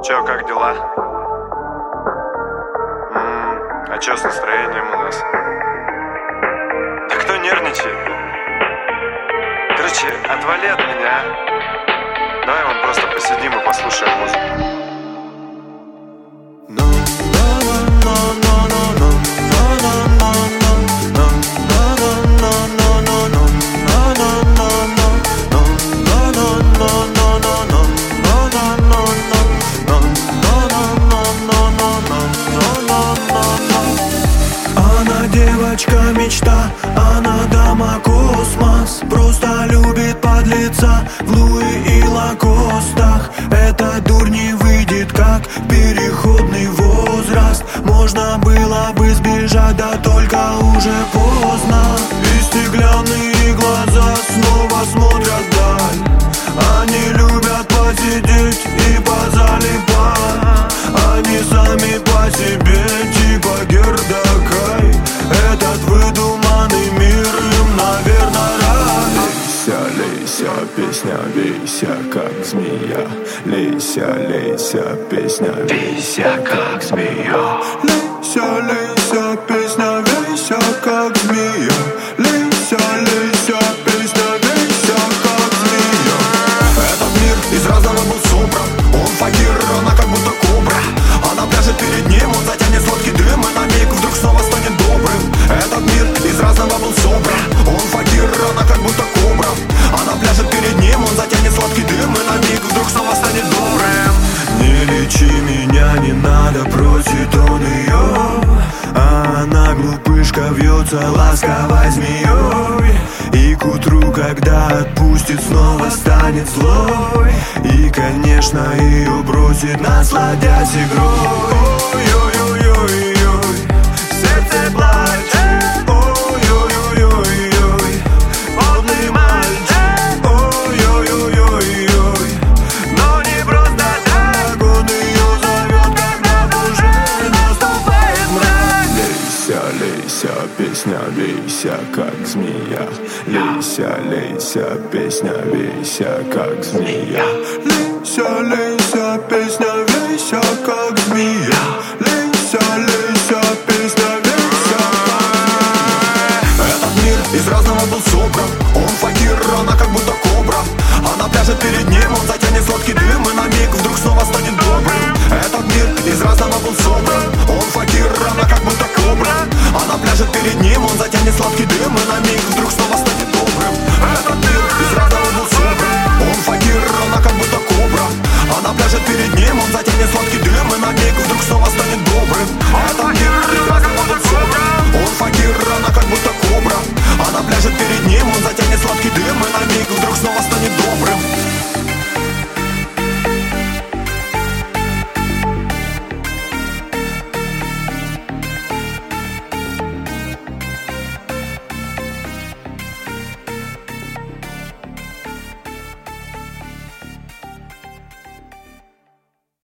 Чё, как дела? А чё с настроением у нас? Да кто нервничает? Короче, отвали от меня, а? Давай вон просто посидим и послушаем музыку. Девочка мечта, она дама космос. Просто любит подлеца в Луи и Лакостах. Эта дурь не выйдет, как переходный возраст. Можно было бы сбежать, да только уже поздно. И стеклянные глаза снова смотрят вдаль. Они любят посидеть и позалипать. Они сами по себе, типа Гердакай. Этот выдуманный мир им, наверное, рай. Лейся, лейся, песня, вейся, как змея. Лейся, лейся, песня, вейся, как змея. Лейся, лейся, песня, вейся, как змея. Лейся, лейся, песня, вейся, как змея. Этот мир из разного был собран. Он факир, она как будто кобра. Она пляшет перед ним, он затянет сладкий дым, и на миг вдруг снова станет добрым. Этот мир из разного был собран. Он факир, она как будто кобра. Она пляшет перед ним, он затянет сладкий дым, и на миг вдруг снова станет добрым. Не лечи меня, не надо, просит он ее. А она, глупышка, вьется ласковой змеей. И к утру, когда отпустит, снова станет злой. И, конечно, ее бросит, насладясь игрой. Ой-ой-ой-ой-ой, сердце плачет. Ой-ой-ой-ой-ой, подлый мальчик. Ой-ой-ой-ой-ой, но не просто так. Он ее зовет, когда уже наступает мрак. Лейся, лейся, песня, вейся, как змея. Лейся, лейся, песня, вейся, как змея. Лейся, лейся, песня, вейся, как змея. Лейся, лейся, песня, вейся, как змея. Этот мир из разного был собран. Он факир, она как будто кобра. Она пляшет перед ним,